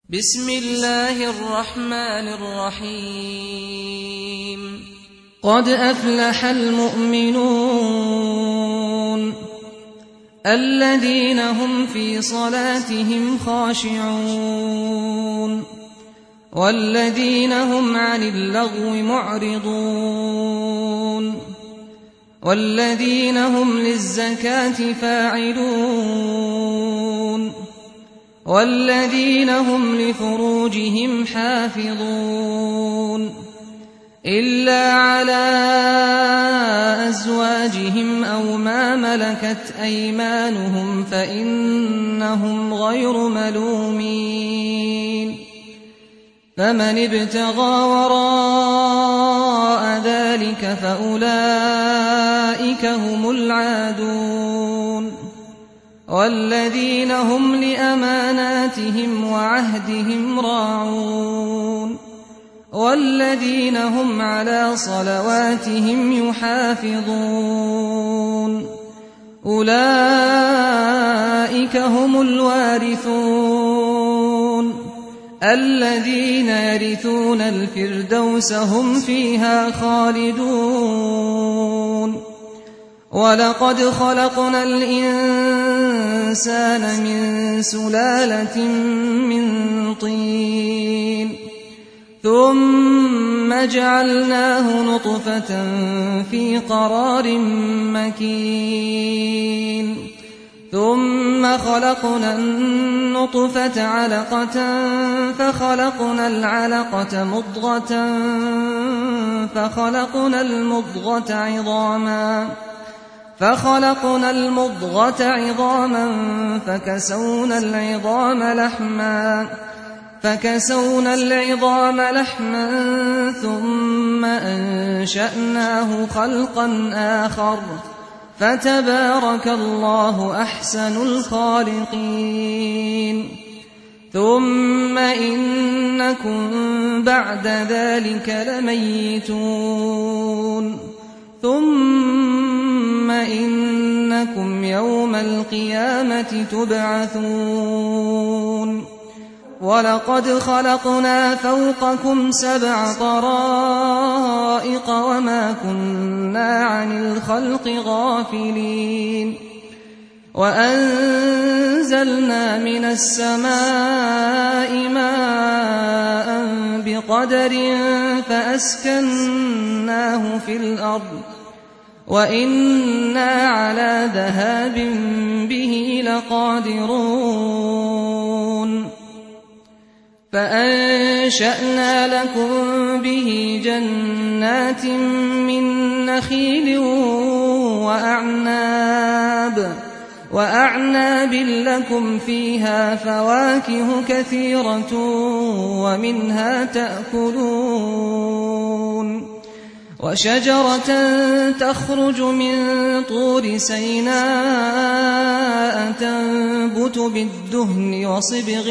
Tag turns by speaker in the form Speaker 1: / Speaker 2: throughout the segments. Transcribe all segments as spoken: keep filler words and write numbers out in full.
Speaker 1: بسم الله الرحمن الرحيم قد أفلح المؤمنون الذين هم في صلاتهم خاشعون والذين هم عن اللغو معرضون والذين هم للزكاة فاعلون والذين هم لفروجهم حافظون إلا على أزواجهم أو ما ملكت أيمانهم فإنهم غير ملومين فمن ابتغى وراء ذلك فأولئك هم العادون والذين هم لأماناتهم وعهدهم راعون والذين هم على صلواتهم يحافظون أولئك هم الوارثون الذين يرثون الفردوس هم فيها خالدون ولقد خلقنا الإنسان من سلالة من طين ثم جعلناه نطفة في قرار مكين ثم خلقنا النطفة علقة فخلقنا العلقة مضغة فخلقنا المضغة عظاما فخلقنا المضغة عظاما فكسونا العظام لحما فكسونا العظام لحما ثم أنشأناه خلقا آخر فتبارك الله أحسن الخالقين ثم إنكم بعد ذلك لميتون ثم إنكم يوم القيامة تبعثون ولقد خلقنا فوقكم سبع طرائق وما كنا عن الخلق غافلين وأنزلنا من السماء ماء بقدر فأسكناه في الأرض وإنا على ذهاب به لقادرون فأنشأنا لكم به جنات من نخيل وأعناب وأعناب لكم فيها فواكه كثيرة ومنها تأكلون وشجرة تخرج من طور سيناء تنبت بالدهن وصبغ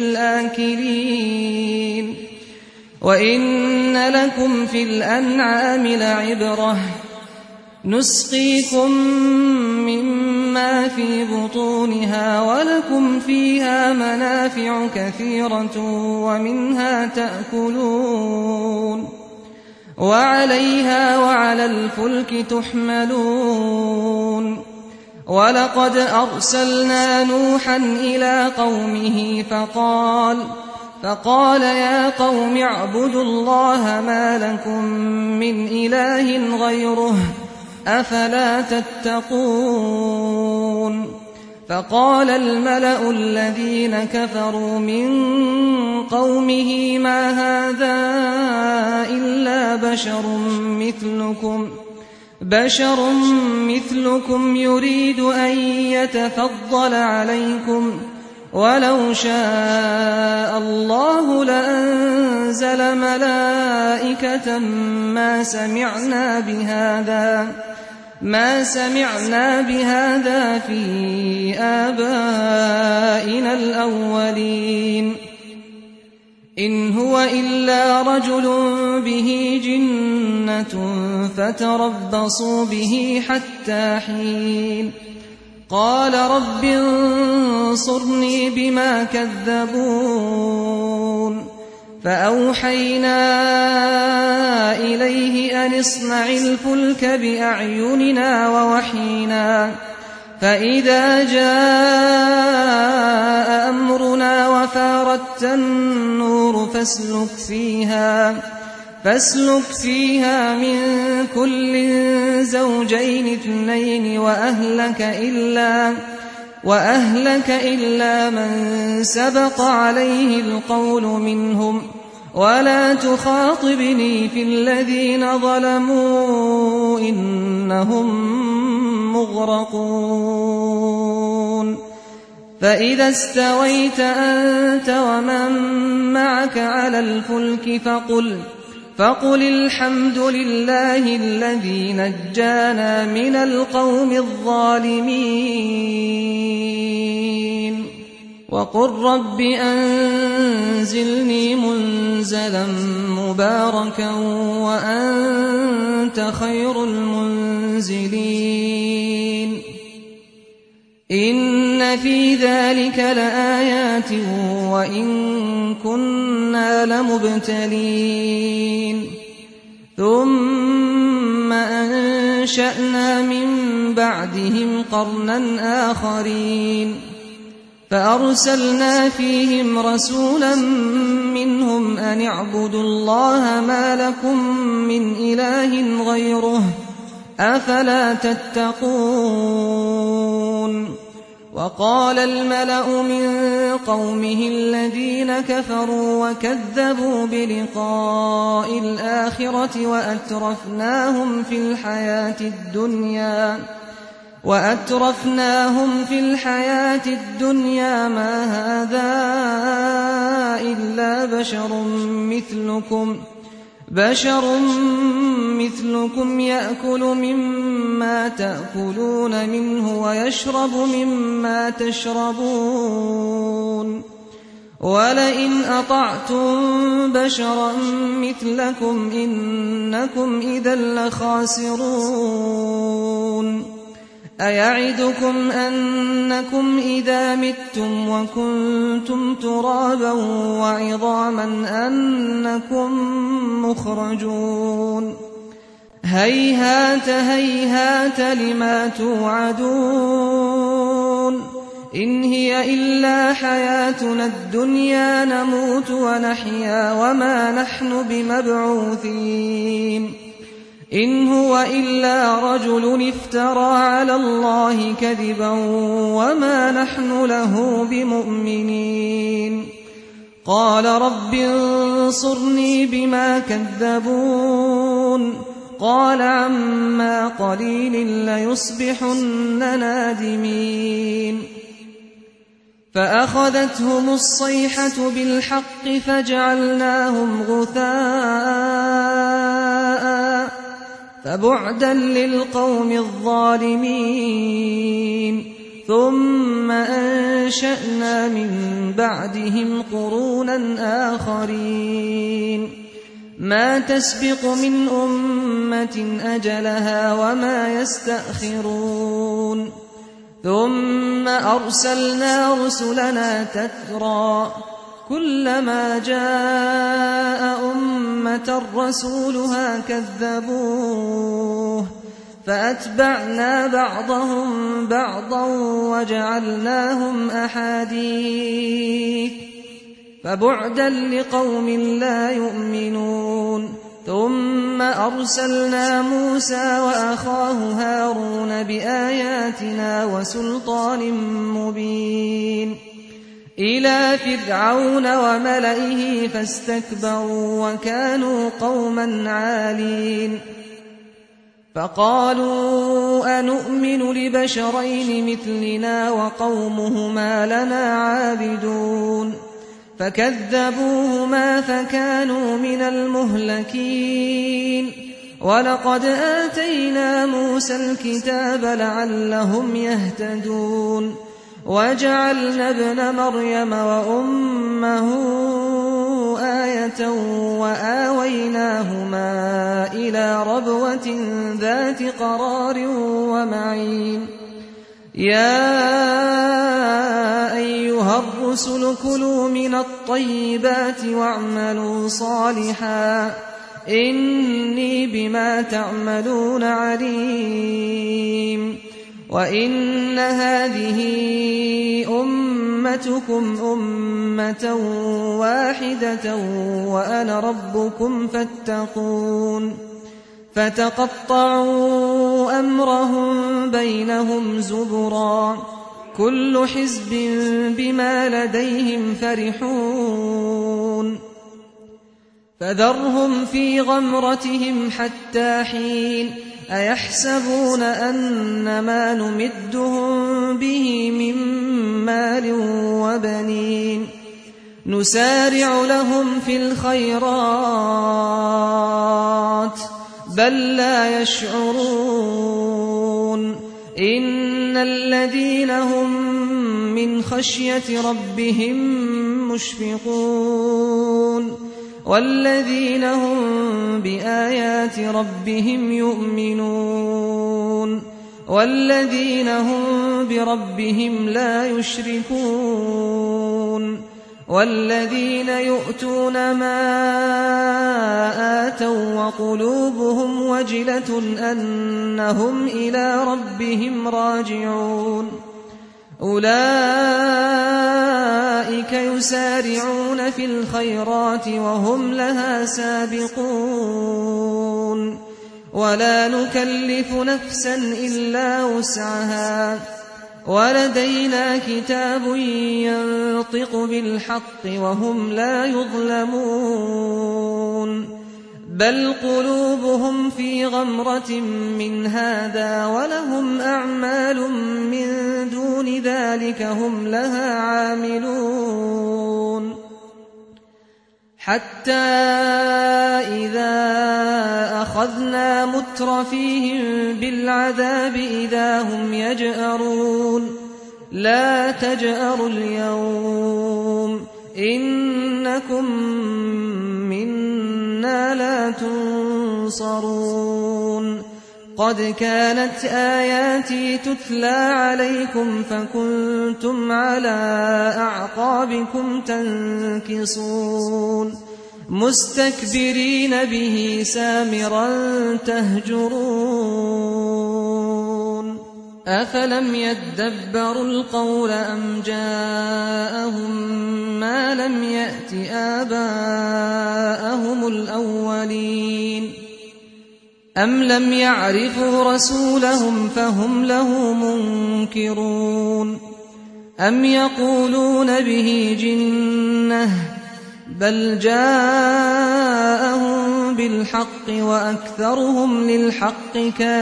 Speaker 1: للآكلين وإن لكم في الأنعام لعبرة نسقيكم مما في بطونها ولكم فيها منافع كثيرة ومنها تأكلون وعليها وعلى الفلك تحملون ولقد أرسلنا نوحا إلى قومه فقال فقال يا قوم اعبدوا الله ما لكم من إله غيره أفلا تتقون فقال الملأ الذين كفروا من قومه ما هذا إلا بشر مثلكم بشر مثلكم يريد أن يتفضل عليكم ولو شاء الله لأنزل ملائكة ما سمعنا بهذا ما سمعنا بهذا في آبائنا الأولين إن هو إلا رجل به جنة فتربصوا به حتى حين قال رب انصرني بما كذبون فأوحينا إليه أن اصنع الفلك بأعيننا ووحينا فإذا جاء أمرنا وفاردت النور فاسلك فيها فاسلك فيها من كل زوجين اثنين وأهلك إلا وأهلك إلا من سبق عليه القول منهم ولا تخاطبني في الذين ظلموا إنهم مغرقون فإذا استويت أنت ومن معك على الفلك فقل فقل الحمد لله الذي نجانا من القوم الظالمين وقل رب أنزلني منزلا مباركا وأنت خير المنزلين إن في ذلك لآيات وإن كنا لمبتلين ثم أنشأنا من بعدهم قرنا آخرين فأرسلنا فيهم رسولا منهم أن اعبدوا الله ما لكم من إله غيره أفلا تتقون وقال الملأ من قومه الذين كفروا وكذبوا بلقاء الآخرة وأترفناهم في الحياة الدنيا وأترفناهم في الحياة الدنيا ما هذا إلا بشر مثلكم بشر مثلكم يأكل مما تأكلون منه ويشرب مما تشربون ولئن أطعتم بشرا مثلكم إنكم إذا لخاسرون أيعدكم أنكم إذا متم وكنتم ترابا وعظاما أنكم مخرجون هيهات هيهات لما توعدون إن هي إلا حياتنا الدنيا نموت ونحيا وما نحن بمبعوثين إن هو إلا رجل افترى على الله كذبا وما نحن له بمؤمنين قال رب انصرني بما كذبون قال عما قليل ليصبحن نادمين فأخذتهم الصيحة بالحق فجعلناهم غثاء فبعدا للقوم الظالمين ثم أنشأنا من بعدهم قرونا آخرين ما تسبق من أمة أجلها وما يستأخرون ثم أرسلنا رسلنا تترى كلما جاء أمة رسولها كذبوه فأتبعنا بعضهم بعضا وجعلناهم أحاديث فبعدا لقوم لا يؤمنون ثم أرسلنا موسى وأخاه هارون بآياتنا وسلطان مبين إلى فرعون وملئه فاستكبروا وكانوا قوما عالين فقالوا أنؤمن لبشرين مثلنا وقومهما لنا عابدون فكذبوهما فكانوا من المهلكين ولقد آتينا موسى الكتاب لعلهم يهتدون وجعلنا ابن مريم وأمه آية وآويناهما إلى ربوة ذات قرار ومعين يا أيها الرسل كلوا من الطيبات الطيبات واعملوا صالحا إني بما تعملون عليم وإن هذه أمتكم أمة واحدة وأنا ربكم فاتقون فتقطعوا أمرهم بينهم زبرا كل حزب بما لديهم فرحون فذرهم في غمرتهم حتى حين أيحسبون أن ما نمدهم به من مال وبنين نسارع لهم في الخيرات بل لا يشعرون إن الذين هم من خشية ربهم مشفقون والذين هم بآيات ربهم يؤمنون والذين هم بربهم لا يشركون والذين يؤتون ما آتوا وقلوبهم وجلة أنهم إلى ربهم راجعون أولئك يسارعون في الخيرات وهم لها سابقون ولا نكلف نفسا إلا وسعها ولدينا كتاب ينطق بالحق وهم لا يظلمون بل قلوبهم في غمرة من هذا ولهم أعمال من دون ذلك هم لها عاملون حتى إذا أخذنا مترفيهم بالعذاب إذا هم يجأرون لا تجأروا اليوم إنكم منا لا تنصرون قد كانت آياتي تتلى عليكم فكنتم على أعقابكم تنكصون مستكبرين به سامرا تهجرون أفلم يدبروا القول أم جاءهم ما لم يأت آباءهم الأولين أم لم يعرفوا رسولهم فهم له منكرون أم يقولون به جنة بل جاءهم بالحق وأكثرهم للحق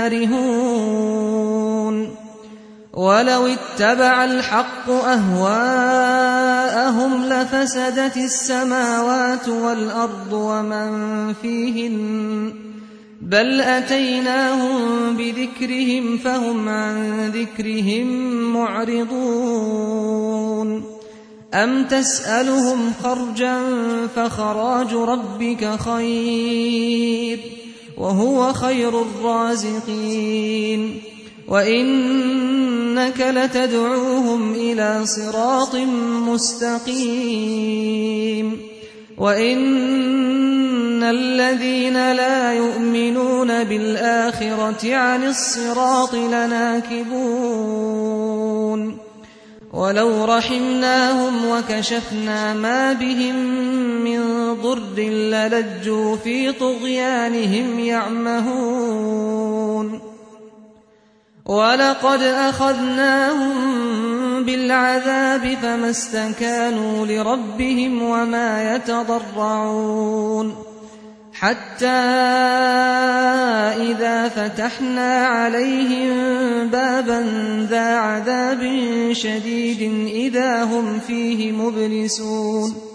Speaker 1: كارهون ولو اتبع الحق أهواءهم لفسدت السماوات والأرض ومن فيهن بل أتيناهم بذكرهم فهم عن ذكرهم معرضون أم تسألهم خرجا فخراج ربك خير وهو خير الرازقين وإنك لتدعوهم إلى صراط مستقيم وإن الذين لا يؤمنون بالآخرة عن الصراط لناكبون ولو رحمناهم وكشفنا ما بهم من ضر للجوا في طغيانهم يعمهون ولقد أخذناهم بالعذاب فما استكانوا لربهم وما يتضرعون حتى إذا فتحنا عليهم بابا ذا عذاب شديد إذا هم فيه مبلسون